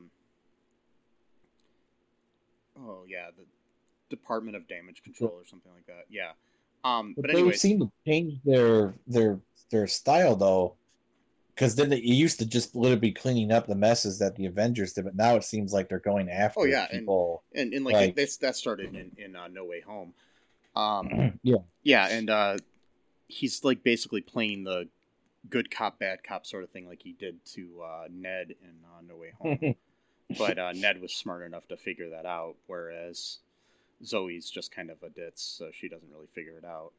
Department of Damage Control or something like that. Yeah. But anyway, they seem to change their style though. Because then it used to just literally be cleaning up the messes that the Avengers did, but now it seems like they're going after people. And like that started in No Way Home. Yeah, and he's like basically playing the good cop, bad cop sort of thing, like he did to Ned in No Way Home. But Ned was smart enough to figure that out, whereas Zoe's just kind of a ditz, so she doesn't really figure it out.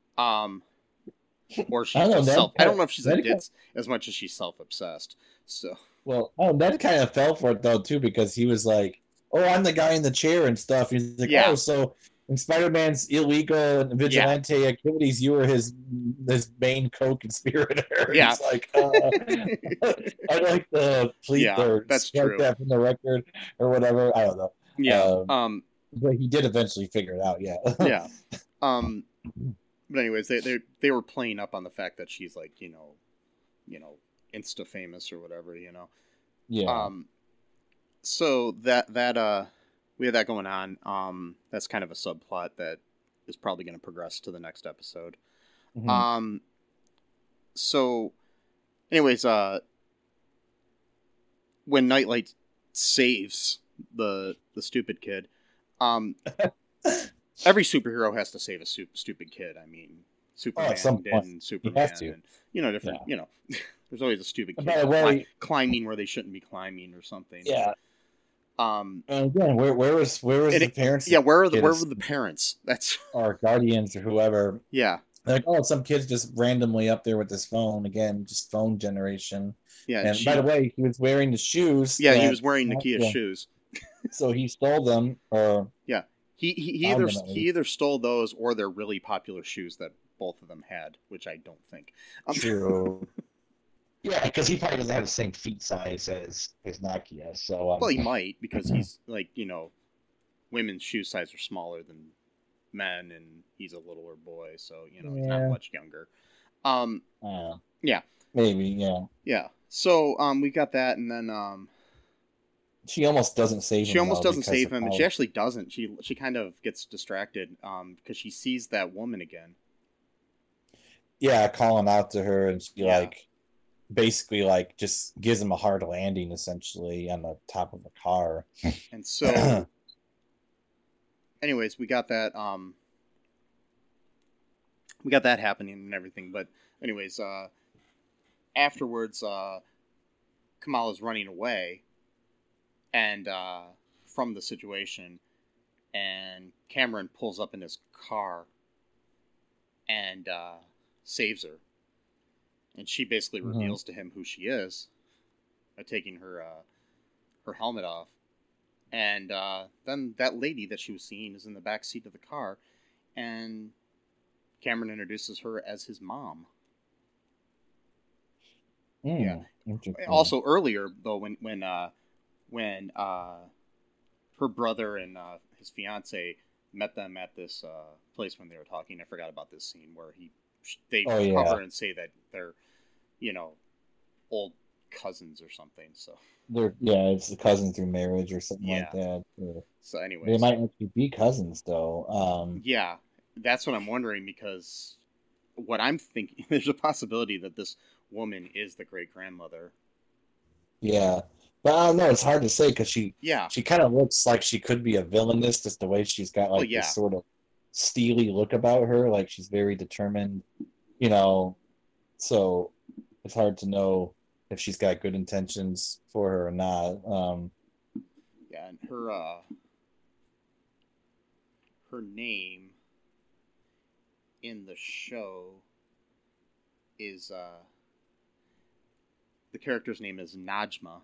Or she's I don't know if she's a ditz as much as she's self-obsessed. So Ned kind of fell for it though too, because he was like, "Oh, I'm the guy in the chair and stuff." He's like, "Oh, so in Spider-Man's illegal and vigilante activities, you were his main co-conspirator." Yeah, he's like, "I'd like to plead that's true. That from the record or whatever." I don't know. Yeah. But he did eventually figure it out. Yeah. Yeah. But anyways, they were playing up on the fact that she's like, Insta famous or whatever, Yeah. So that we had that going on. That's kind of a subplot that is probably going to progress to the next episode. Mm-hmm. So anyways, when Nightlight saves the stupid kid, every superhero has to save a stupid kid. I mean, Superman some did, point. and He Superman, has to. and different. There's always a stupid And kid by the way, climbing where they shouldn't be climbing or something. yeah. And again, where was the parents? Yeah, where were the parents? That's or guardians or whoever. Yeah. Like, some kid's just randomly up there with his phone again, just phone generation. Yeah. And by the way, he was wearing the shoes. Yeah, he was wearing Nakia's shoes. So he stole them, or yeah, he either stole those or they're really popular shoes that both of them had, which I don't think. True. Yeah, because he probably doesn't have the same feet size as Nakia. So well, he might, because he's like, women's shoe size are smaller than men, and he's a littler boy, so he's not much younger. Yeah, maybe, yeah. So we got that, and then she almost doesn't save him. She almost doesn't save him, and she actually doesn't. She kind of gets distracted because she sees that woman again. Yeah, calling out to her, and she basically just gives him a hard landing essentially on the top of a car. And so anyways, we got that happening and everything, but anyways, afterwards Kamala's running away and from the situation, and Cameron pulls up in his car and saves her. And she basically reveals to him who she is by taking her helmet off. And then that lady that she was seeing is in the back seat of the car, and Cameron introduces her as his mom. Yeah. Also earlier, though, when her brother and his fiance met them at this place when they were talking, I forgot about this scene where they cover and say that they're old cousins or something. So it's the cousin through marriage or something like that. So anyway, they might actually be cousins though. Yeah, that's what I'm wondering, because what I'm thinking, there's a possibility that this woman is the great grandmother. Yeah, but I don't know. It's hard to say because she kind of looks like she could be a villainess, just the way she's got this sort of steely look about her, like she's very determined, so it's hard to know if she's got good intentions for her or not. And her name in the show is the character's name is Najma.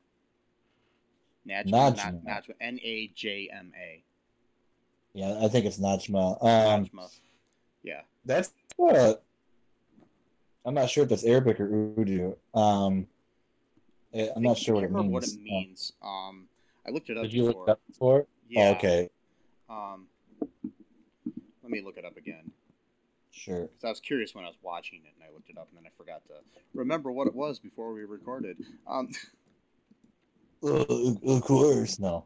Najma. Najma. Yeah, I think it's Najma. Najma. Yeah. That's I'm not sure if that's Arabic or Urdu. I'm not sure what it means. What it means. I looked it up. Did you look it up before? Yeah. Oh, okay. Let me look it up again. Sure. Because I was curious when I was watching it, and I looked it up, and then I forgot to remember what it was before we recorded. Of course, no.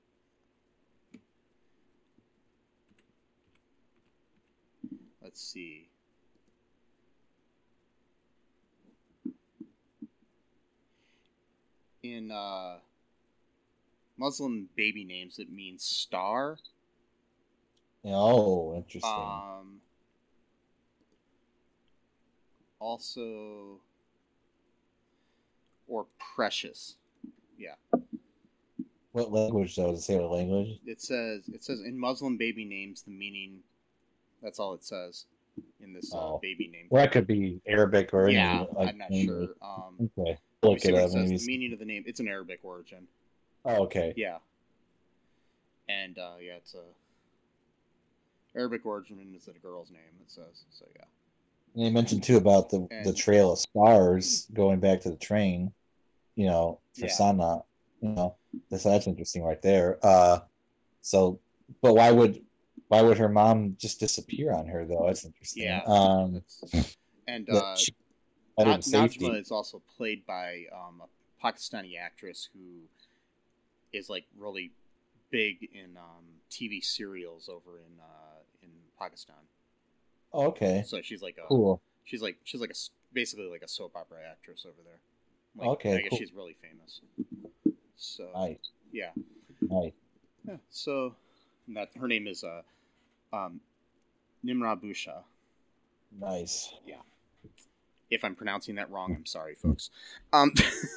Let's see. In Muslim baby names, it means star. Oh, interesting. Also, or precious. Yeah. What language though? Does it say what language? It says in Muslim baby names, the meaning. That's all it says in this baby name. Well, that could be Arabic or I'm not sure. Okay. Look it up. The meaning of the name. It's an Arabic origin. Oh, okay. Yeah. And it's a Arabic origin, and it's a girl's name. It says so. Yeah. And you mentioned too about the trail of stars going back to the train. For Sana. That's interesting right there. So, but why would her mom just disappear on her though? That's interesting. Yeah. And Najma is also played by a Pakistani actress who is really big in TV serials over in Pakistan. Oh, okay. So she's cool. She's basically like a soap opera actress over there. Okay. I guess she's really famous. So nice. Yeah. Nice. Yeah. So her name is Nimra Busha. Nice. Yeah. If I'm pronouncing that wrong, I'm sorry, folks. I'm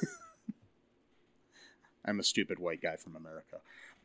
a stupid white guy from America.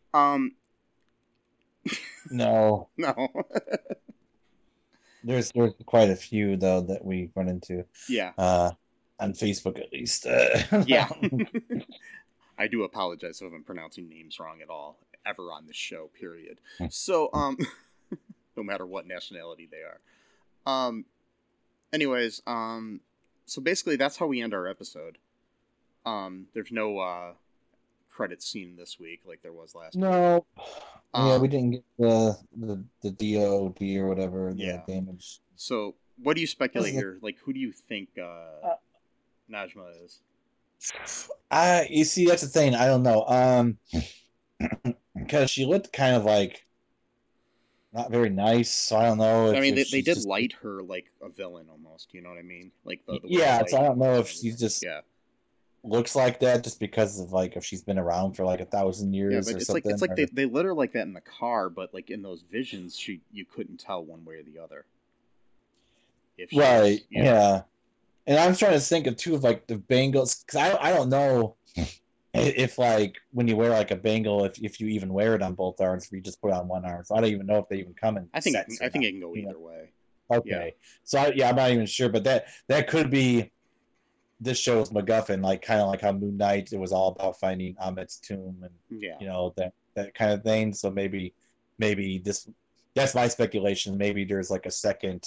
No. No. There's quite a few though that we run into. Yeah. On Facebook at least. Yeah. I do apologize if I'm pronouncing names wrong at all, ever on this show, period. So, no matter what nationality they are. Anyways, so basically that's how we end our episode. There's no credits scene this week like there was last week. No. Yeah, we didn't get the DOD or whatever, the damage. So, what do you speculate here? Like, who do you think Najma is? You see, that's the thing. I don't know. Because she looked kind of like not very nice. So I don't know. I mean, they did light her like a villain almost. You know what I mean? Like the so I don't know if she just looks like that just because of like if she's been around for like 1,000 years or it's something. It's like they lit her like that in the car, but like in those visions, you couldn't tell one way or the other. Right. Yeah. And I'm trying to think of too of like the bangles because I don't know if like when you wear like a bangle if you even wear it on both arms if you just put it on one arm. So I don't even know if they even come in. I think it can go either way. Okay. Yeah. So I'm not even sure, but that could be this show's MacGuffin, like kind of like how Moon Knight it was all about finding Amit's tomb and you know that kind of thing. So maybe that's my speculation. Maybe there's like a second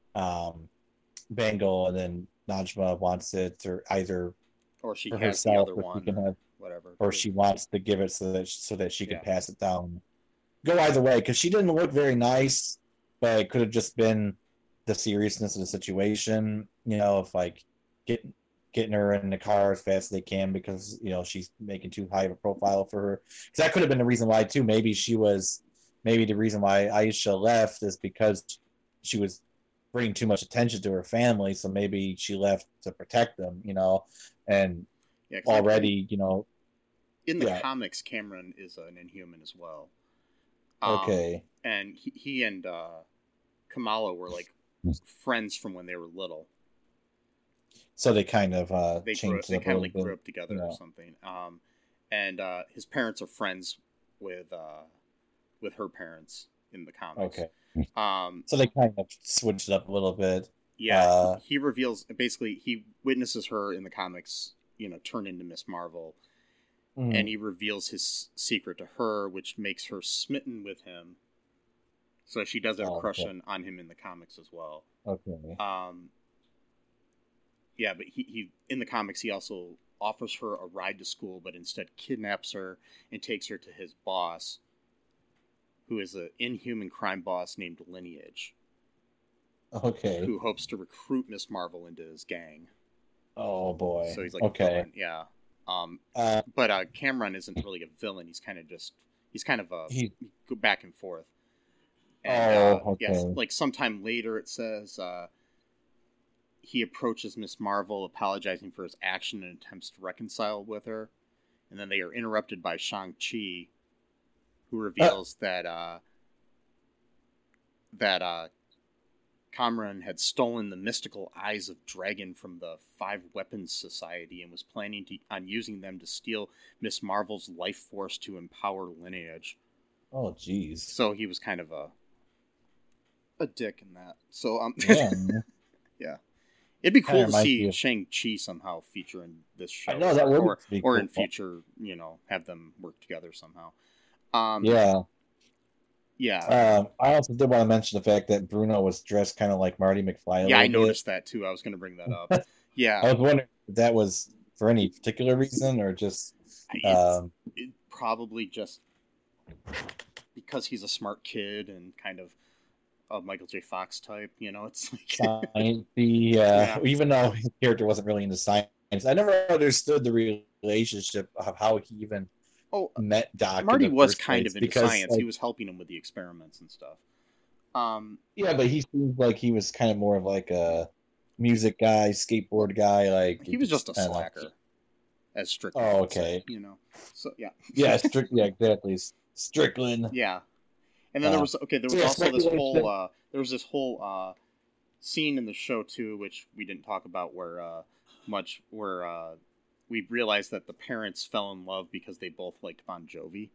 bangle and then Najma wants it or she for has herself, the other one, whatever, or she wants to give it so that she can pass it down. Go either way because she didn't look very nice, but it could have just been the seriousness of the situation. You know, if like getting her in the car as fast as they can because you know she's making too high of a profile for her. Because that could have been the reason why too. Maybe the reason why Aisha left is because she was bringing too much attention to her family, so maybe she left to protect them, you know, and already, you know. In the comics, Cameron is an Inhuman as well. Okay. And he and Kamala were like friends from when they were little. So they kind of changed they kind of like grew up together or something. And his parents are friends with her parents in the comics. Okay. So they kind of switched it up a little bit. Yeah, he reveals basically he witnesses her in the comics, you know, turn into Miss Marvel, and he reveals his secret to her, which makes her smitten with him. So she does have a crush on him in the comics as well. Okay. Yeah, but he in the comics he also offers her a ride to school, but instead kidnaps her and takes her to his boss, who is an Inhuman crime boss named Lineage. Okay. Who hopes to recruit Miss Marvel into his gang. Oh boy. So he's like a villain, yeah. But Cameron isn't really a villain. He's kind of he go back and forth. And, okay. Yes, like sometime later it says he approaches Miss Marvel, apologizing for his action and attempts to reconcile with her, and then they are interrupted by Shang-Chi, who reveals that Cameron had stolen the mystical eyes of Dragon from the Five Weapons Society and was planning on using them to steal Miss Marvel's life force to empower Lineage. Oh, jeez. So he was kind of a dick in that. So yeah. It'd be cool to see Shang-Chi somehow feature in this show. I know that would be cool. Or in future, you know, have them work together somehow. Yeah. I also did want to mention the fact that Bruno was dressed kind of like Marty McFly. Yeah, I noticed that too. I was going to bring that up. Yeah. I was wondering if that was for any particular reason or just... It probably just because he's a smart kid and kind of a Michael J. Fox type, you know, it's like... Even though his character wasn't really into science. I never understood the relationship of how he even... met Doc. Marty was kind of into science. Like, he was helping him with the experiments and stuff. But he seemed like he was kind of more of like a music guy, skateboard guy. Like he was just a slacker, as Strickland. Oh, okay. Say, you know. So yeah. Yeah, exactly. Strickland. Yeah, And then there was also this speculation. whole scene in the show too, which we didn't talk about, where we realized that the parents fell in love because they both liked Bon Jovi,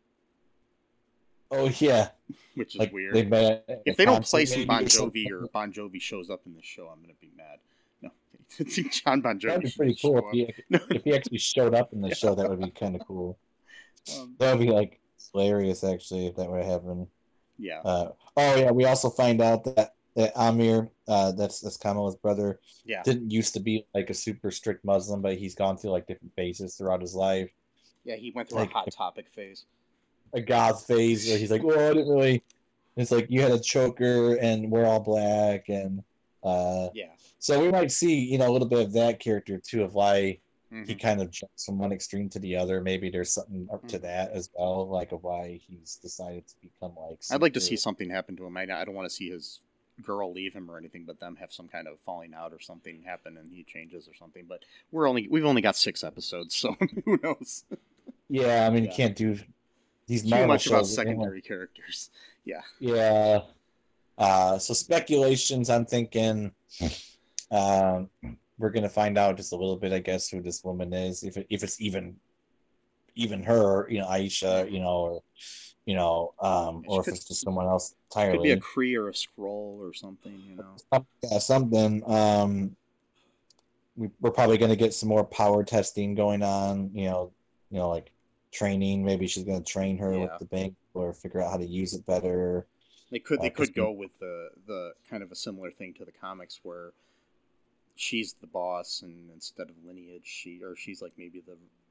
Oh yeah, which is like weird. they met at If a they don't concert play some maybe Bon or something. Jovi, or Bon Jovi shows up in this show, I'm gonna be mad. No, John Bon Jovi. That'd be should pretty show cool up. No. if he actually showed up in the Yeah. show. That would be kind of cool. Um, That would be like hilarious, actually, if that were to happen. yeah, Oh yeah, we also find out that Amir, that's Kamala's brother, yeah, didn't used to be like a super strict Muslim, but he's gone through like different phases throughout his life. yeah. He went through Like a hot topic phase. a goth phase where he's like, "Well, I didn't really." It's like you had a choker, and we're all black, and Yeah. so we might see a little bit of that character too, of why he Mhm. kind of jumps from one extreme to the other. Maybe there's something up to Mhm. that as well, like of why he's decided to become like. I'd like to super- see something happen to him. I don't want to see his girl leave him or anything, but them have some kind of falling out or something happen and he changes or something. But we've only got 6 episodes, so who knows? Yeah, I mean, Yeah. you can't do these Too Marvel much about shows. secondary characters. Yeah. Yeah. So speculations. I'm thinking, we're gonna find out just a little bit, I guess, who this woman is, if it's even her, Aisha, or if could- it's just someone else entirely. Could be a Kree or a Skrull or something, Yeah, something. We're probably going to get some more power testing going on. Like training. Maybe she's going to train her Yeah. with the bank or figure out how to use it better. They could 'cause go with the kind of a similar thing to the comics where she's the boss, and instead of Lineage, she's like maybe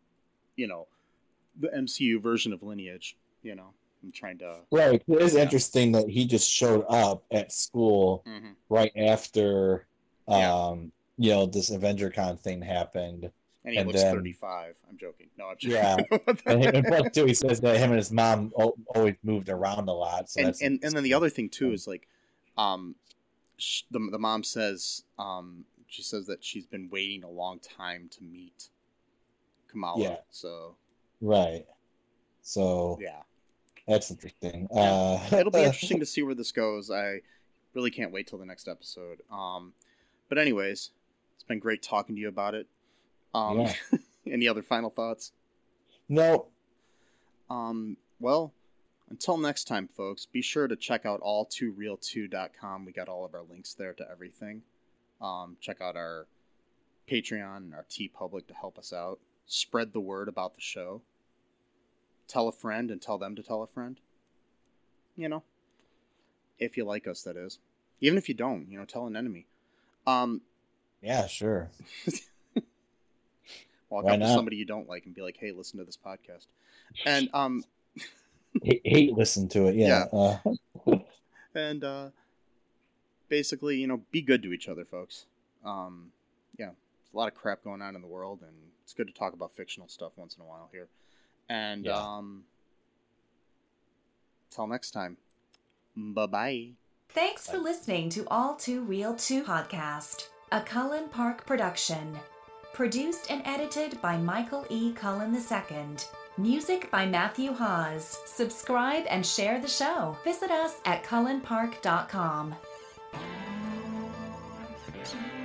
the MCU version of Lineage. I'm trying to. Right. It is Yeah. interesting that he just showed up at school Mhm. right after, Yeah. this AvengerCon thing happened. And he And looks then- 35. I'm joking. No, I'm joking. Yeah. And plus, too, he says that him and his mom always moved around a lot. So that's and then the other thing too is like, the mom says, she says that she's been waiting a long time to meet Kamala. Yeah. So right. So yeah, that's interesting. it'll be interesting to see where this goes. I really can't wait till the next episode. But anyways, it's been great talking to you about it. Yeah. Any other final thoughts? No. Well, until next time, folks, be sure to check out all2real2.com. We got all of our links there to everything. Check out our Patreon and our TeePublic to help us out. Spread the word about the show. Tell a friend and tell them to tell a friend. If you like us, that is. Even if you don't, tell an enemy. Yeah, sure. Walk Why up to not? somebody you don't like and be like, hey, listen to this podcast. And Hate listen to it. Yeah. and basically, be good to each other, folks. There's a lot of crap going on in the world, and it's good to talk about fictional stuff once in a while here. And Yeah. till next time, bye-bye. Thanks for listening to All Too Real 2 podcast, a Cullen Park production. Produced and edited by Michael E. Cullen II. Music by Matthew Hawes. Subscribe and share the show. Visit us at cullenpark.com.